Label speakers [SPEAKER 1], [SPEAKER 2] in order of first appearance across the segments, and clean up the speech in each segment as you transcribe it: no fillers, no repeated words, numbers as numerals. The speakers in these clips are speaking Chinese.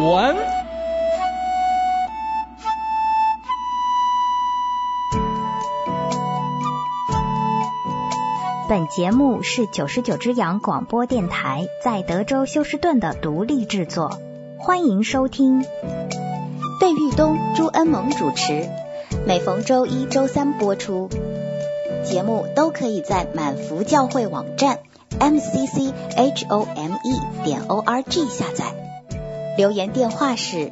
[SPEAKER 1] 文。
[SPEAKER 2] 本节目是99只羊广播电台在德州休斯顿的独立制作，欢迎收听。
[SPEAKER 3] 费玉东、朱恩萌主持，每逢周一、周三播出。节目都可以在满福教会网站 mcchome.org 下载。留言电话是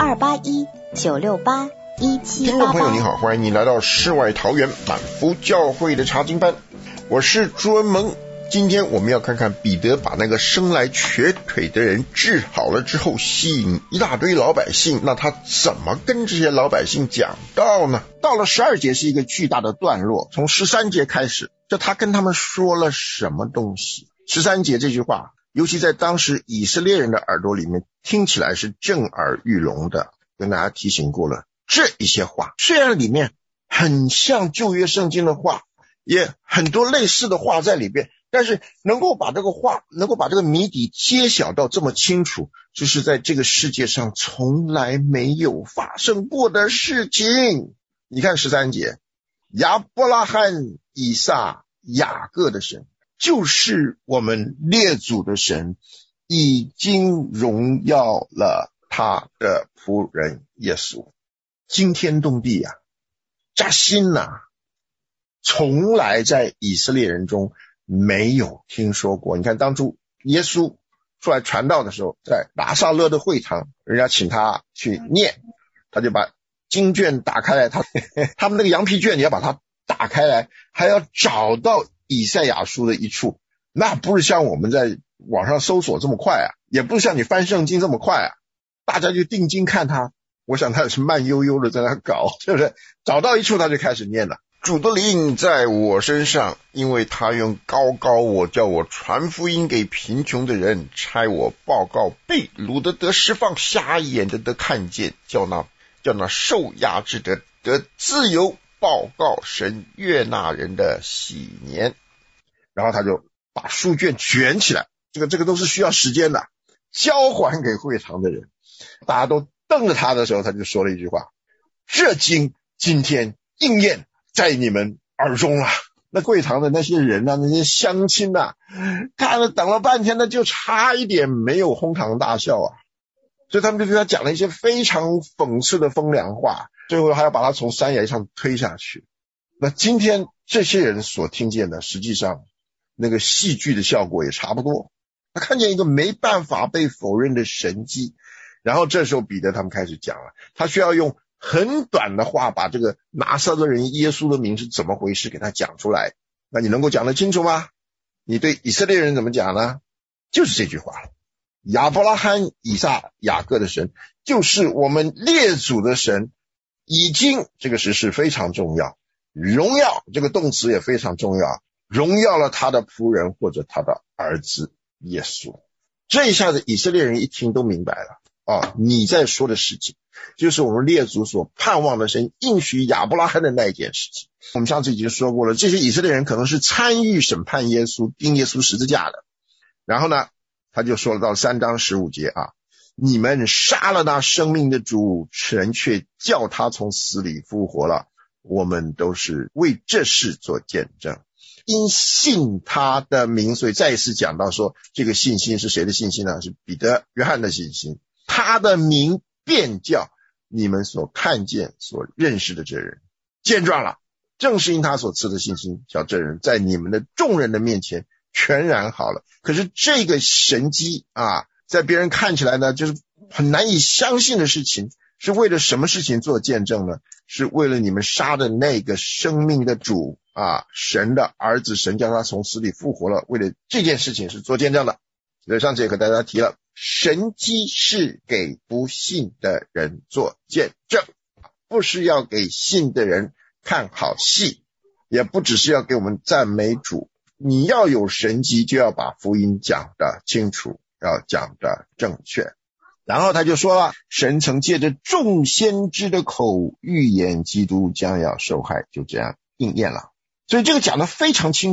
[SPEAKER 3] 281-968-1788。
[SPEAKER 4] 听众朋友你好，欢迎你来到世外桃源满福教会的查经班，我是朱恩萌。今天我们要看看彼得把那个生来瘸腿的人治好了之后，吸引一大堆老百姓，那他怎么跟这些老百姓讲道呢？到了12节是一个巨大的段落，从13节开始，这他跟他们说了什么东西？13节这句话尤其在当时以色列人的耳朵里面听起来是震耳欲聋的，跟大家提醒过了。这一些话虽然里面很像旧约圣经的话，也很多类似的话在里边，但是能够把这个话，能够把这个谜底揭晓到这么清楚，这是在这个世界上从来没有发生过的事情。你看13节，亚伯拉罕、以撒、雅各的神，就是我们列祖的神，已经荣耀了他的仆人耶稣。惊天动地啊，扎心啊，从来在以色列人中没有听说过。你看当初耶稣出来传道的时候，在拿撒勒的会堂，人家请他去念，他就把经卷打开来，他们那个羊皮卷你要把它打开来，还要找到以赛亚书的一处，那不是像我们在网上搜索这么快啊，也不是像你翻圣经这么快啊，大家就定睛看他，我想他也是慢悠悠的在那搞，是不是？找到一处他就开始念了。主的灵在我身上，因为他用高高我，叫我传福音给贫穷的人，差我报告被掳的得释放，瞎眼的得看见，叫那受压制的得自由，报告神悦纳人的喜年。然后他就把书卷卷起来，这个都是需要时间的，交还给会堂的人。大家都瞪着他的时候，他就说了一句话：这经今天应验在你们耳中了。那会堂的那些人啊，那些乡亲啊，看了等了半天，那就差一点没有哄堂大笑啊。所以他们就对他讲了一些非常讽刺的风凉话，最后还要把他从山崖上推下去。那今天这些人所听见的，实际上那个戏剧的效果也差不多。他看见一个没办法被否认的神迹，然后这时候彼得他们开始讲了，他需要用很短的话把这个拿撒勒人耶稣的名是怎么回事给他讲出来。那你能够讲得清楚吗？你对以色列人怎么讲呢？就是这句话了，亚伯拉罕、以撒、雅各的神，就是我们列祖的神，已经，这个实事非常重要，荣耀这个动词也非常重要，荣耀了他的仆人或者他的儿子耶稣。这一下子以色列人一听都明白了啊，你在说的事情就是我们列祖所盼望的神应许亚伯拉罕的那一件事情。我们上次已经说过了，这些以色列人可能是参与审判耶稣、钉耶稣十字架的。然后呢，他就说了到3章15节啊，你们杀了那生命的主，神却叫他从死里复活了，我们都是为这事做见证，因信他的名。所以再一次讲到说，这个信心是谁的信心呢？是彼得、约翰的信心。他的名便叫你们所看见、所认识的这人见状了，正是因他所赐的信心，叫这人在你们的众人的面前全然好了。可是这个神迹啊，在别人看起来呢，就是很难以相信的事情，是为了什么事情做见证呢？是为了你们杀的那个生命的主啊，神的儿子，神叫他从死里复活了，为了这件事情是做见证的。所以上次也和大家提了，神迹是给不信的人做见证，不是要给信的人看好戏，也不只是要给我们赞美主。你要有神迹，就要把福音讲得清楚，要讲得正确。然后他就说了，神曾借着众先知的口预言基督将要受害，就这样应验了。所以这个讲得非常清楚，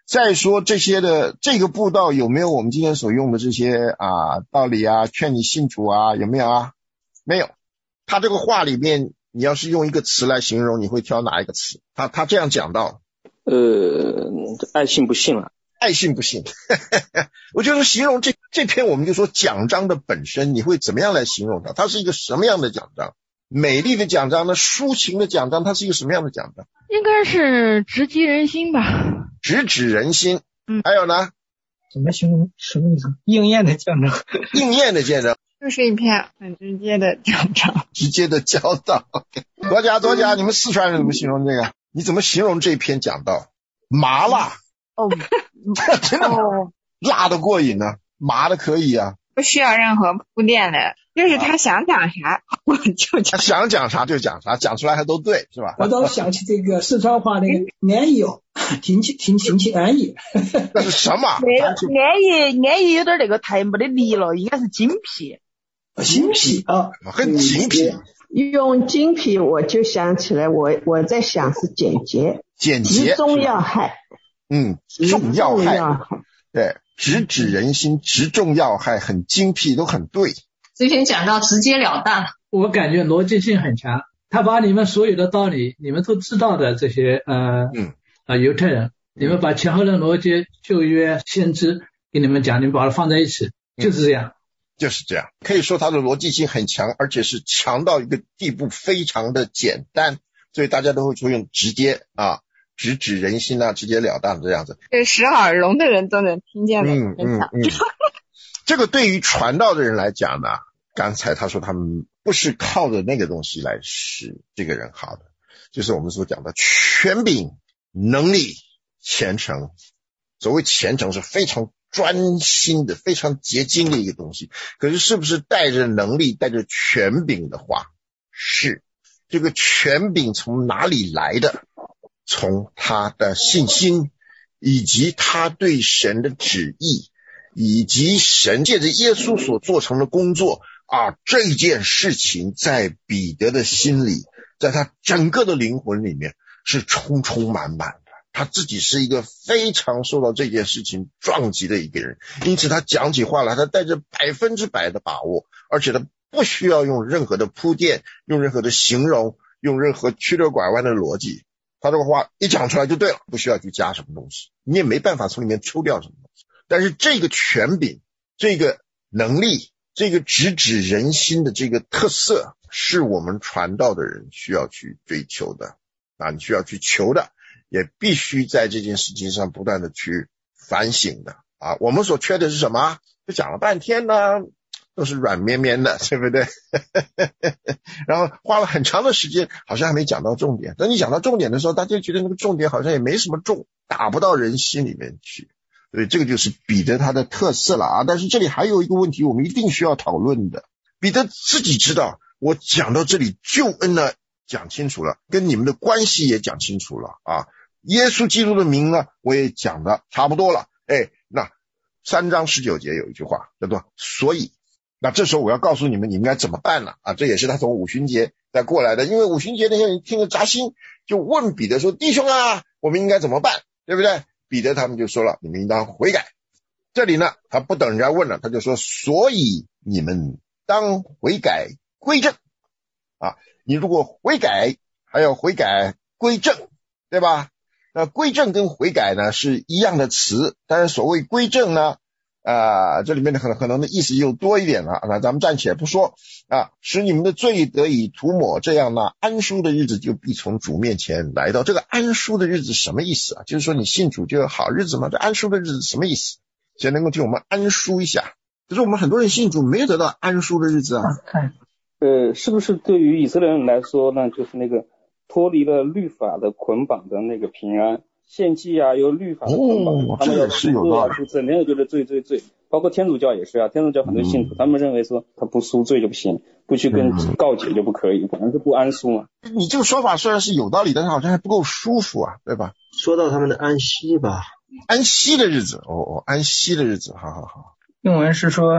[SPEAKER 4] 再说这些的这个布道有没有我们今天所用的这些道理啊，劝你信主啊，有没有啊？没有。他这个话里面你要是用一个词来形容，你会挑哪一个词？他这样讲到
[SPEAKER 1] 爱信不信了。
[SPEAKER 4] 爱信不信我就是形容这篇我们就说讲章的本身，你会怎么样来形容它？它是一个什么样的讲章？美丽的讲章呢？抒情的讲章？它是一个什么样的讲章？
[SPEAKER 5] 应该是直击人心吧。
[SPEAKER 4] 直指人心。还有呢？
[SPEAKER 6] 怎么形容？什么意思？应验的见证。
[SPEAKER 4] 应验的见证。
[SPEAKER 5] 就是一篇很直接的讲章，
[SPEAKER 4] 直接的教导。作家，你们四川人怎么形容这个？你怎么形容这篇讲道？麻辣。真的辣的过瘾呢，麻的可以啊，
[SPEAKER 5] 不需要任何铺垫的，就是他想讲啥我就讲，
[SPEAKER 4] 他想讲啥就讲啥，讲出来还都对，是吧？
[SPEAKER 6] 我倒想起这个四川话那个安逸哦，挺起安逸。
[SPEAKER 4] 那是什么？
[SPEAKER 7] 安逸有点那个太没得力了，应该是精辟。
[SPEAKER 6] 精辟啊，
[SPEAKER 4] 很精辟。
[SPEAKER 7] 用精辟我就想起来，我在想是简洁，集中要害。
[SPEAKER 4] 重要害。对，直指人心，直中要害，很精辟，都很对。
[SPEAKER 8] 这篇讲到直截了当，
[SPEAKER 6] 我感觉逻辑性很强，他把你们所有的道理，你们都知道的这些犹太人，你们把前后的逻辑、旧约、先知给你们讲，你们把它放在一起，就是这样。
[SPEAKER 4] 就是这样，可以说它的逻辑性很强，而且是强到一个地步，非常的简单，所以大家都会用直接直指人心啊，直截了当这样子，
[SPEAKER 5] 这识耳聋的人都能听见的。
[SPEAKER 4] 这个对于传道的人来讲呢，刚才他说他们不是靠着那个东西来使这个人好的，就是我们所讲的权柄、能力、虔诚。所谓虔诚是非常专心的，非常结晶的一个东西，可是是不是带着能力、带着权柄的话？是。这个权柄从哪里来的？从他的信心，以及他对神的旨意，以及神借着耶稣所做成的工作这件事情在彼得的心里，在他整个的灵魂里面是充充满满的。他自己是一个非常受到这件事情撞击的一个人，因此他讲起话来，他带着100%的把握，而且他不需要用任何的铺垫，用任何的形容，用任何曲折拐弯的逻辑。他这个话一讲出来就对了，不需要去加什么东西，你也没办法从里面抽掉什么东西。但是这个权柄，这个能力，这个直指人心的这个特色，是我们传道的人需要去追求的你需要去求的，也必须在这件事情上不断的去反省的我们所缺的是什么？就讲了半天呢，都是软绵绵的，对不对？然后花了很长的时间，好像还没讲到重点。等你讲到重点的时候，大家觉得那个重点好像也没什么重，打不到人心里面去。所以这个就是彼得他的特色了但是这里还有一个问题，我们一定需要讨论的。彼得自己知道，我讲到这里救恩呢讲清楚了，跟你们的关系也讲清楚了耶稣基督的名呢我也讲的差不多了。那3章19节有一句话叫做所以，那这时候我要告诉你们你应该怎么办了这也是他从五旬节再过来的。因为五旬节那些人听了扎心，就问彼得说，弟兄我们应该怎么办，对不对？彼得他们就说了，你们应当悔改。这里呢他不等人家问了，他就说所以你们当悔改归正你如果悔改还要悔改归正，对吧？那归正跟悔改呢是一样的词，但是所谓归正呢这里面的可能的意思又多一点了。那咱们暂且不说使你们的罪得以涂抹，这样呢安舒的日子就必从主面前来到。这个安舒的日子什么意思就是说你信主就有好日子吗？这安舒的日子什么意思？谁能够替我们安舒一下？就是我们很多人信主没有得到安舒的日子
[SPEAKER 1] 是不是对于以色列人来说呢，就是那个脱离了律法的捆绑的那个平安，献祭有律法的捆绑他们要赎罪没有觉得罪，包括天主教也是天主教很多信徒他们认为说他不赎罪就不行，不去跟告解就不可以，反正是不安舒嘛。
[SPEAKER 4] 你这个说法虽然是有道理，但是好像还不够舒服对吧？
[SPEAKER 9] 说到他们的安息吧，
[SPEAKER 4] 安息的日子安息的日子，好。
[SPEAKER 6] 英文是说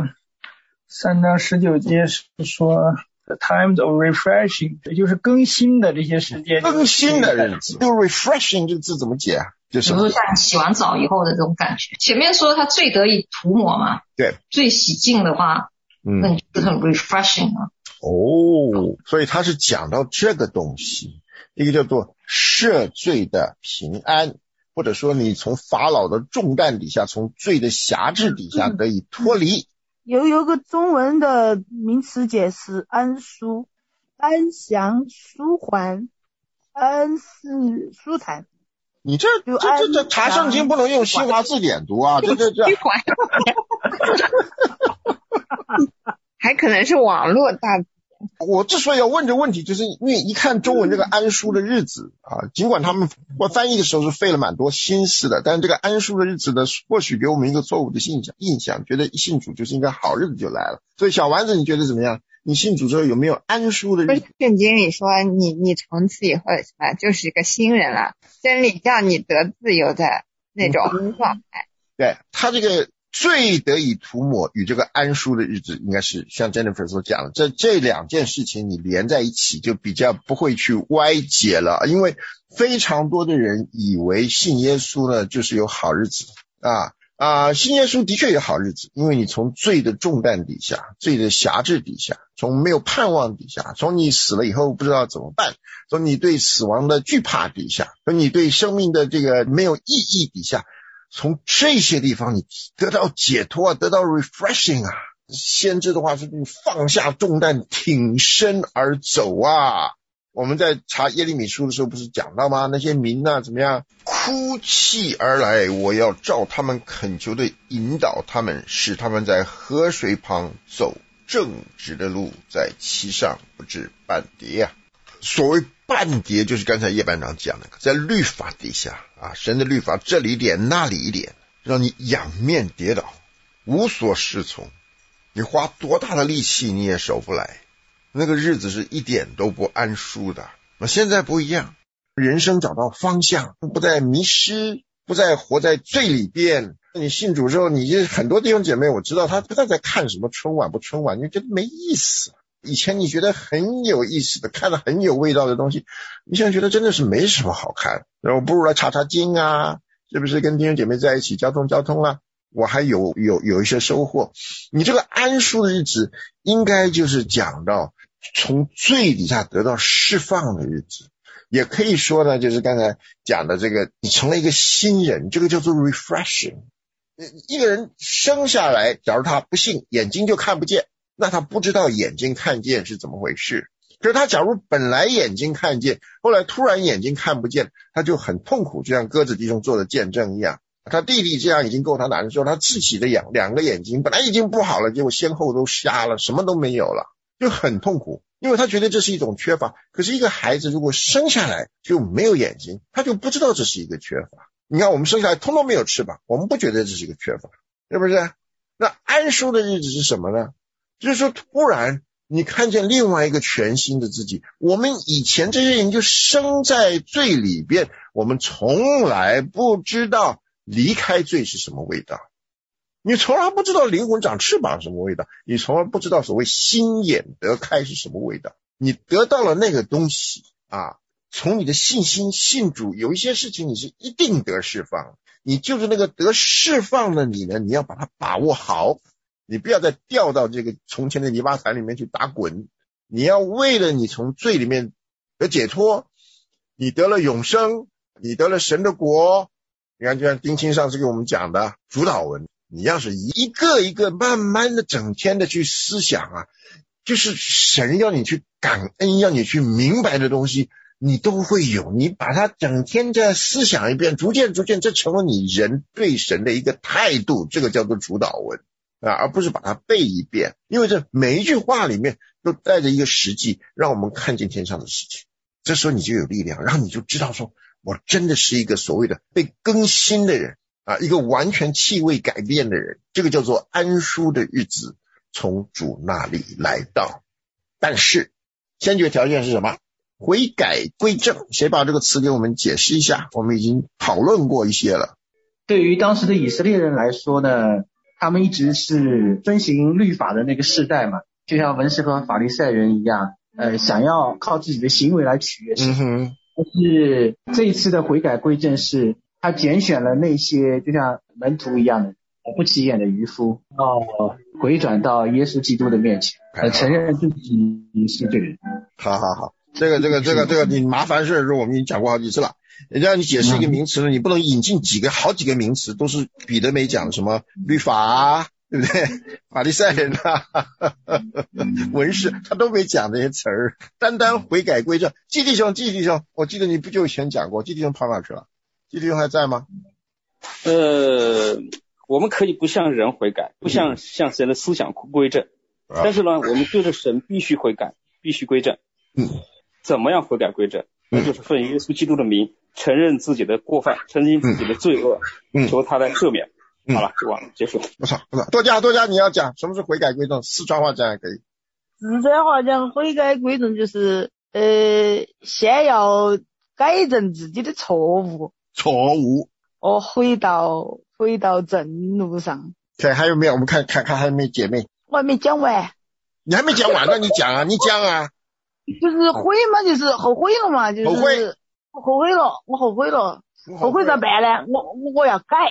[SPEAKER 6] 3章19节是说The times of refreshing， 也就是更新的这些时间。
[SPEAKER 4] 更新的日子，这个 refreshing 这个字怎么解
[SPEAKER 8] 就是像洗完澡以后的这种感觉。前面说他罪得以涂抹嘛，
[SPEAKER 4] 对，
[SPEAKER 8] 罪洗净的话，那你就是很 refreshing 啊。
[SPEAKER 4] 所以他是讲到这个东西，一个叫做赦罪的平安，或者说你从法老的重担底下，从罪的辖制底下得以脱离。
[SPEAKER 10] 有个中文的名词解释，安舒、安详、舒缓、安适、舒坦。
[SPEAKER 4] 你这查圣经不能用新华字典读啊，这
[SPEAKER 5] 还可能是网络大。
[SPEAKER 4] 我之所以要问这问题，就是因为一看中文这个安舒的日子啊，尽管他们我翻译的时候是费了蛮多心思的，但是这个安舒的日子呢，或许给我们一个错误的印象，觉得一信主就是应该好日子就来了。所以小丸子你觉得怎么样？你信主之后有没有安舒的日子？
[SPEAKER 5] 圣经里说你从此以后什么就是一个新人了，真理叫你得自由的那种状态。
[SPEAKER 4] 对，他这个罪得以涂抹与这个安舒的日子，应该是像 Jennifer 所讲的，这两件事情你连在一起就比较不会去歪解了，因为非常多的人以为信耶稣呢就是有好日子信耶稣的确有好日子，因为你从罪的重担底下，罪的辖制底下，从没有盼望底下，从你死了以后不知道怎么办，从你对死亡的惧怕底下，从你对生命的这个没有意义底下，从这些地方你得到解脱，得到 refreshing 啊。先知的话是你放下重担，挺身而走啊。我们在查耶利米书的时候不是讲到吗？那些民啊怎么样哭泣而来，我要照他们恳求的引导他们，使他们在河水旁走正直的路，在其上不致半跌啊。所谓半跌就是刚才叶班长讲的，在律法底下神的律法这里一点那里一点，让你仰面跌倒，无所适从，你花多大的力气你也守不来，那个日子是一点都不安舒的。现在不一样，人生找到方向，不再迷失，不再活在罪里边。你信主之后，你很多弟兄姐妹我知道他不再在看什么春晚不春晚，你觉得没意思。以前你觉得很有意思的，看了很有味道的东西，你现在觉得真的是没什么好看，然后不如来查查经啊，是不是跟弟兄姐妹在一起交通啊，我还有一些收获。你这个安舒的日子应该就是讲到从罪底下得到释放的日子，也可以说呢就是刚才讲的这个你成了一个新人，这个叫做 refreshing。 一个人生下来假如他不信眼睛就看不见，那他不知道眼睛看见是怎么回事。可是他假如本来眼睛看见，后来突然眼睛看不见，他就很痛苦，就像鸽子弟兄做的见证一样。他弟弟这样已经够他难受，他自己的两个眼睛本来已经不好了，结果先后都瞎了，什么都没有了，就很痛苦，因为他觉得这是一种缺乏。可是一个孩子如果生下来就没有眼睛，他就不知道这是一个缺乏。你看我们生下来通通没有翅膀，我们不觉得这是一个缺乏，是不是？那安舒的日子是什么呢？就是说突然你看见另外一个全新的自己。我们以前这些人就生在罪里边，我们从来不知道离开罪是什么味道，你从来不知道灵魂长翅膀是什么味道，你从来不知道所谓心眼得开是什么味道。你得到了那个东西从你的信心信主，有一些事情你是一定得释放，你就是那个得释放的你呢，你要把它把握好，你不要再掉到这个从前的泥巴潭里面去打滚。你要为了你从罪里面得解脱，你得了永生，你得了神的国。你看就像丁青上次给我们讲的主导文，你要是一个一个慢慢的整天的去思想就是神要你去感恩，要你去明白的东西你都会有，你把它整天再思想一遍，逐渐这成了你人对神的一个态度，这个叫做主导文而不是把它背一遍。因为这每一句话里面都带着一个实际，让我们看见天上的事情。这时候你就有力量，然后你就知道说我真的是一个所谓的被更新的人一个完全气味改变的人。这个叫做安舒的日子从主那里来到。但是先决条件是什么？悔改归正。谁把这个词给我们解释一下？我们已经讨论过一些了。
[SPEAKER 11] 对于当时的以色列人来说呢，他们一直是遵行律法的那个世代嘛，就像文士和法利赛人一样，想要靠自己的行为来取悦神。但是这一次的悔改归正是他拣选了那些就像门徒一样的不起眼的渔夫，回转到耶稣基督的面前，承认自己是罪人。
[SPEAKER 4] 好，这个你麻烦事我们已经讲过好几次了。让你解释一个名词呢，你不能引进好几个名词，都是彼得没讲的，什么律法啊，对不对？法利赛人啊，文士他都没讲这些词儿，单悔改归正。季弟兄，我记得你不久以前讲过，季弟兄跑哪去了？季弟兄还在吗？
[SPEAKER 1] 我们可以不向人悔改，不向神的思想归正，但是呢，我们对着神必须悔改，必须归正。怎么样悔改归正？那就是奉耶稣基督的名，承认自己的过犯，承认自己的罪恶，求他来赦免。好了，就完了，结束。
[SPEAKER 4] 不错，多加你要讲什么是悔改归正，四川话讲也可以。
[SPEAKER 10] 四川话讲悔改归正就是先要改正自己的错误，回到正路上。
[SPEAKER 4] 对，还有没有？我们看还有没有姐妹？
[SPEAKER 10] 我还没讲完。
[SPEAKER 4] 你还没讲完呢，你讲啊，你讲啊。
[SPEAKER 10] 就是悔嘛，就是后悔了嘛，就是我后悔了，后悔咋办呢？我要改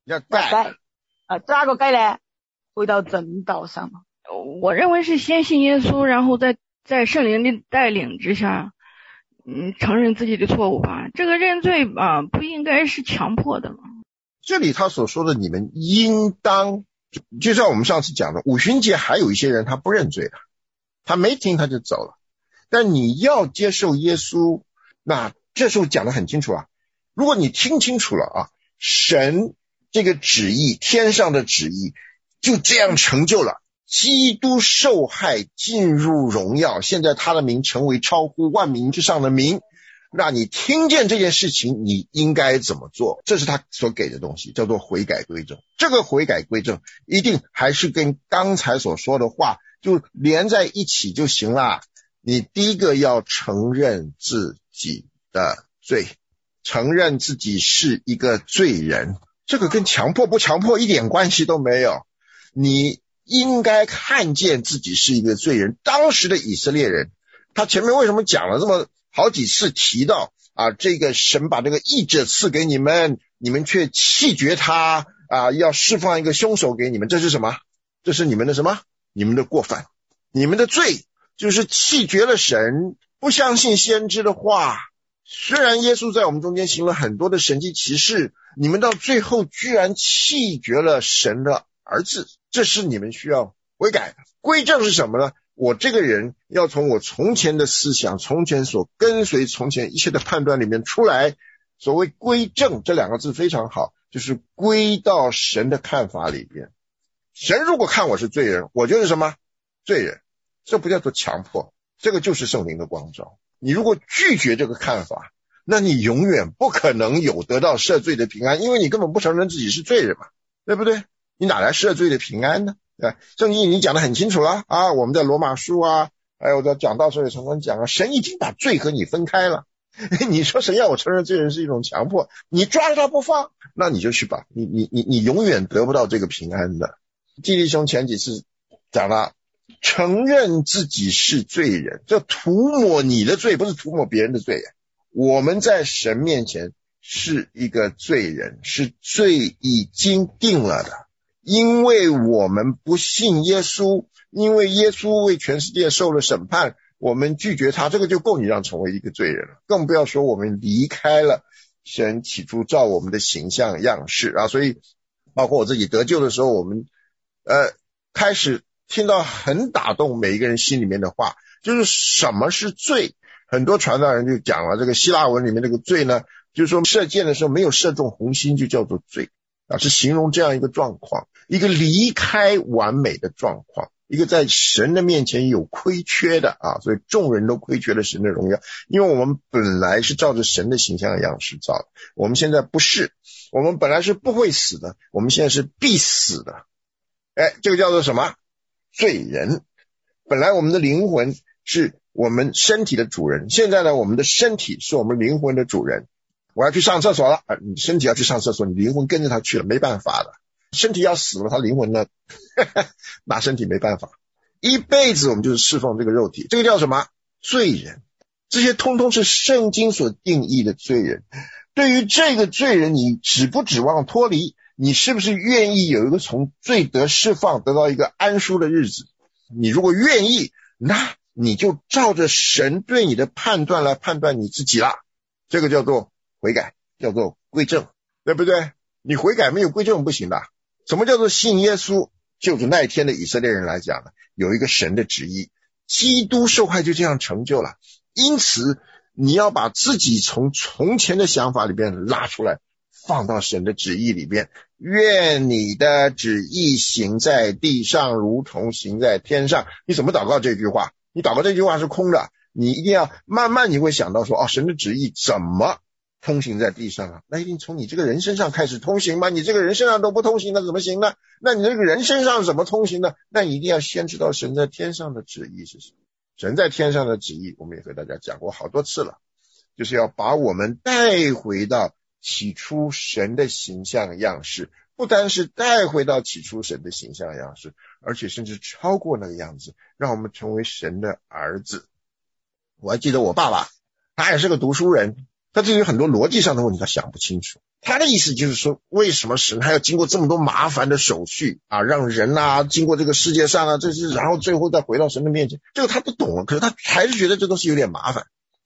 [SPEAKER 10] 咋个改呢？回到正道上。
[SPEAKER 12] 我认为是先信耶稣，然后在圣灵的带领之下，承认自己的错误吧。这个认罪吧，不应该是强迫的嘛。
[SPEAKER 4] 这里他所说的你们应当，就像我们上次讲的，五旬节还有一些人他不认罪的，他没听他就走了。但你要接受耶稣，那这时候讲得很清楚啊。如果你听清楚了啊，神这个旨意，天上的旨意就这样成就了。基督受害进入荣耀，现在他的名成为超乎万名之上的名。那你听见这件事情，你应该怎么做？这是他所给的东西，叫做悔改归正。这个悔改归正一定还是跟刚才所说的话就连在一起就行了。你第一个要承认自己的罪，承认自己是一个罪人，这个跟强迫不强迫一点关系都没有。你应该看见自己是一个罪人。当时的以色列人，他前面为什么讲了这么好几次提到这个神把这个义者赐给你们，你们却弃绝他要释放一个凶手给你们，这是什么？这是你们的什么？你们的过犯，你们的罪，就是弃绝了神，不相信先知的话。虽然耶稣在我们中间行了很多的神迹奇事，你们到最后居然弃绝了神的儿子，这是你们需要悔改的。归正是什么呢？我这个人要从我从前的思想，从前所跟随从前一切的判断里面出来。所谓归正这两个字非常好，就是归到神的看法里边。神如果看我是罪人，我就是什么？罪人。这不叫做强迫，这个就是圣灵的光照。你如果拒绝这个看法，那你永远不可能有得到赦罪的平安，因为你根本不承认自己是罪人嘛，对不对？你哪来赦罪的平安呢？对吧？圣经已经讲得很清楚了我们在罗马书还有在讲道时候也常常讲神已经把罪和你分开了。你说神要我承认罪人是一种强迫，你抓着他不放，那你就去吧，你永远得不到这个平安的。季弟兄前几次讲了，承认自己是罪人，这涂抹你的罪，不是涂抹别人的罪。我们在神面前是一个罪人，是罪已经定了的。因为我们不信耶稣，因为耶稣为全世界受了审判，我们拒绝他，这个就够你让成为一个罪人了。更不要说我们离开了神起初照我们的形象样式所以包括我自己得救的时候，我们开始听到很打动每一个人心里面的话，就是什么是罪。很多传道人就讲了，这个希腊文里面这个罪呢，就是说射箭的时候没有射中红心就叫做罪是形容这样一个状况，一个离开完美的状况，一个在神的面前有亏缺的所以众人都亏缺了神的荣耀。因为我们本来是照着神的形象的样式造的，我们现在不是，我们本来是不会死的，我们现在是必死的。这个叫做什么？罪人。本来我们的灵魂是我们身体的主人，现在呢，我们的身体是我们灵魂的主人。我要去上厕所了你身体要去上厕所，你灵魂跟着他去了，没办法的。身体要死了，他灵魂呢拿身体没办法。一辈子我们就是侍奉这个肉体，这个叫什么？罪人。这些通通是圣经所定义的罪人。 对于这个罪人，你指不指望脱离？你是不是愿意有一个从罪得释放，得到一个安舒的日子？你如果愿意，那你就照着神对你的判断来判断你自己啦。这个叫做悔改，叫做归正，对不对？你悔改没有归正不行的。什么叫做信耶稣？就是那一天的以色列人来讲呢，有一个神的旨意，基督受害就这样成就了。因此你要把自己从前的想法里边拉出来，放到神的旨意里边。愿你的旨意行在地上如同行在天上。你怎么祷告这句话？你祷告这句话是空的，你一定要慢慢你会想到说，神的旨意怎么通行在地上啊？那一定从你这个人身上开始通行吗？你这个人身上都不通行，那怎么行呢？那你这个人身上怎么通行呢？那你一定要先知道神在天上的旨意是什么。神在天上的旨意我们也和大家讲过好多次了，就是要把我们带回到起初神的形象样式，不单是带回到起初神的形象样式，而且甚至超过那个样子，让我们成为神的儿子。我还记得我爸爸，他也是个读书人，他对于很多逻辑上的问题他想不清楚。他的意思就是说，为什么神还要经过这么多麻烦的手续啊，让人啊经过这个世界上啊，这是然后最后再回到神的面前，这个他不懂了，可是他还是觉得这东西有点麻烦。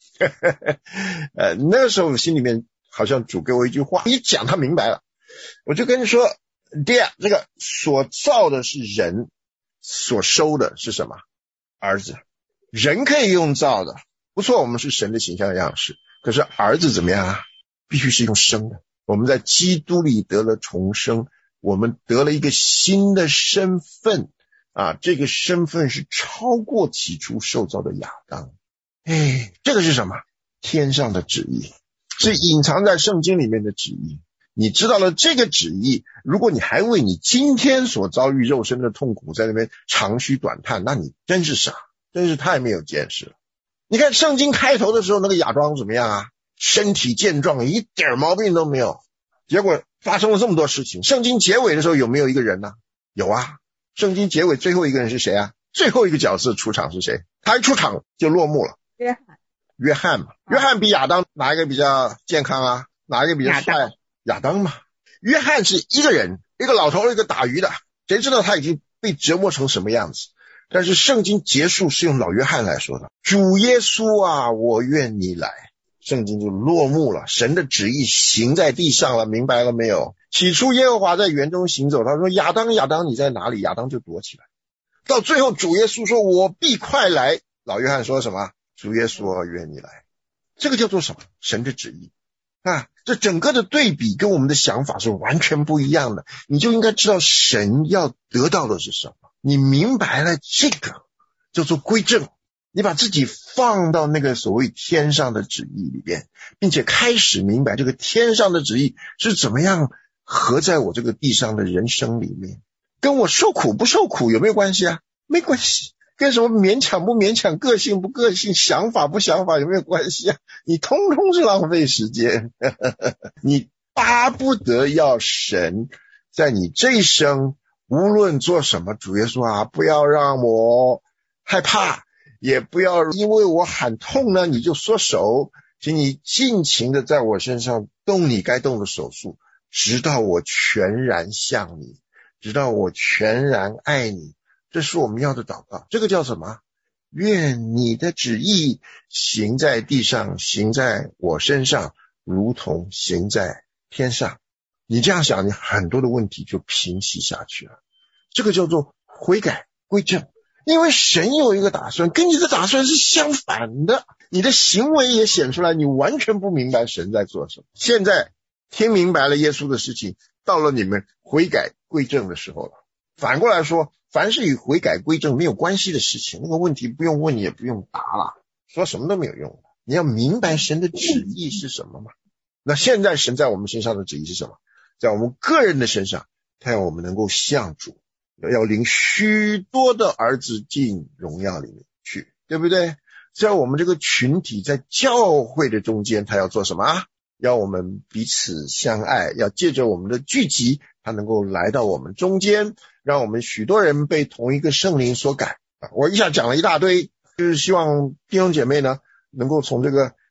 [SPEAKER 4] 那个时候心里面好像主给我一句话，一讲他明白了。我就跟你说，第二，这个所造的是人，所收的是什么？儿子。人可以用造的，不错，我们是神的形象样式，可是儿子怎么样啊？必须是用生的。我们在基督里得了重生，我们得了一个新的身份啊，这个身份是超过起初受造的亚当。这个是什么？天上的旨意，是隐藏在圣经里面的旨意。你知道了这个旨意，如果你还为你今天所遭遇肉身的痛苦在那边长吁短叹，那你真是傻，真是太没有见识了。你看圣经开头的时候那个亚当怎么样啊？身体健壮，一点毛病都没有。结果发生了这么多事情。圣经结尾的时候有没有一个人呢？有啊。圣经结尾最后一个人是谁啊？最后一个角色出场是谁？他一出场就落幕了。约翰嘛。约翰比亚当哪一个比较健康啊？哪一个比较帅？亚当嘛。约翰是一个人，一个老头，一个打鱼的，谁知道他已经被折磨成什么样子。但是圣经结束是用老约翰来说的，主耶稣啊，我愿你来。圣经就落幕了，神的旨意行在地上了，明白了没有？起初耶和华在园中行走，他说亚当亚当你在哪里？亚当就躲起来。到最后主耶稣说我必快来，老约翰说什么？主耶稣啊，愿你来。这个叫做什么？神的旨意啊！这整个的对比跟我们的想法是完全不一样的，你就应该知道神要得到的是什么。你明白了这个叫做归正，你把自己放到那个所谓天上的旨意里边，并且开始明白这个天上的旨意是怎么样合在我这个地上的人生里面。跟我受苦不受苦有没有关系啊？没关系。跟什么勉强不勉强，个性不个性，想法不想法有没有关系啊？你通通是浪费时间。你巴不得要神在你这一生无论做什么，主耶稣啊，不要让我害怕，也不要因为我喊痛呢你就缩手，请你尽情的在我身上动你该动的手术，直到我全然像你，直到我全然爱你。这是我们要的祷告。这个叫什么？愿你的旨意行在地上，行在我身上，如同行在天上。你这样想，你很多的问题就平息下去了。这个叫做悔改归正。因为神有一个打算，跟你的打算是相反的，你的行为也显出来，你完全不明白神在做什么。现在听明白了耶稣的事情，到了你们悔改归正的时候了。反过来说，凡是与悔改归正没有关系的事情，那个问题不用问也不用答了，说什么都没有用。你要明白神的旨意是什么嘛？那现在神在我们身上的旨意是什么？在我们个人的身上，他要我们能够像主，要领许多的儿子进荣耀里面去，对不对？在我们这个群体，在教会的中间，他要做什么？要我们彼此相爱，要借着我们的聚集，他能够来到我们中间，让我们许多人被同一个圣灵所改。我一下讲了一大堆，就是希望弟兄姐妹呢能够从这个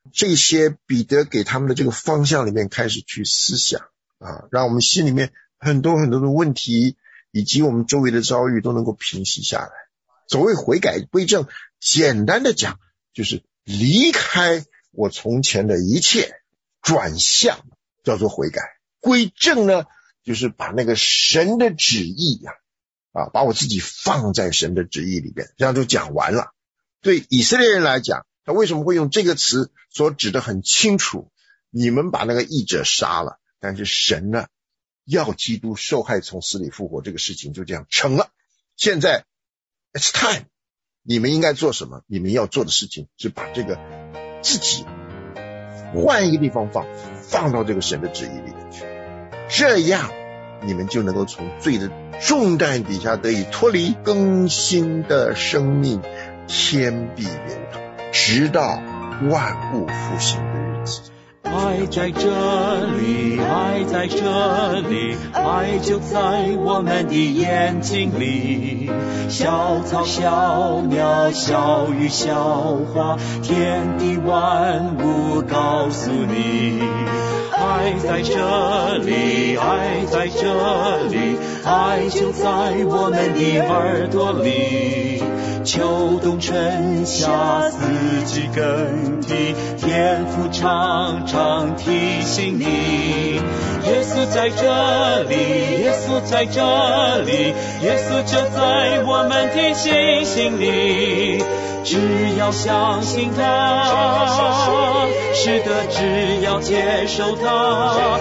[SPEAKER 4] 这些彼得给他们的这个方向里面开始去思想啊，让我们心里面很多很多的问题以及我们周围的遭遇都能够平息下来。所谓悔改归正，简单的讲就是离开我从前的一切，转向叫做悔改。归正呢，就是把那个神的旨意把我自己放在神的旨意里边，这样就讲完了。对以色列人来讲，他为什么会用这个词所指得很清楚，你们把那个义者杀了，但是神呢要基督受害从死里复活，这个事情就这样成了。现在 it's time， 你们应该做什么？你们要做的事情是把这个自己换一个地方放到这个神的旨意里面去，这样你们就能够从罪的重担底下得以脱离，更新的生命天必圆通，直到万物复兴的日子。
[SPEAKER 13] 爱在这里，爱在这里，爱就在我们的眼睛里。小草小鸟小鱼小花，天地万物告诉你，爱在这里，爱在这里，爱就在我们的耳朵里。秋冬春夏四季更替，天父常常提醒你，耶稣在这里，耶稣在这里，耶稣就在我们的心里。只要相信他，是的，只要接受他，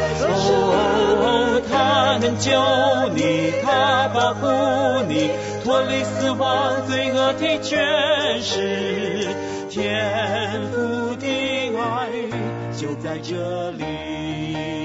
[SPEAKER 13] 他能救你，他保护你，脱离死亡罪恶的权势，天父的爱就在这里。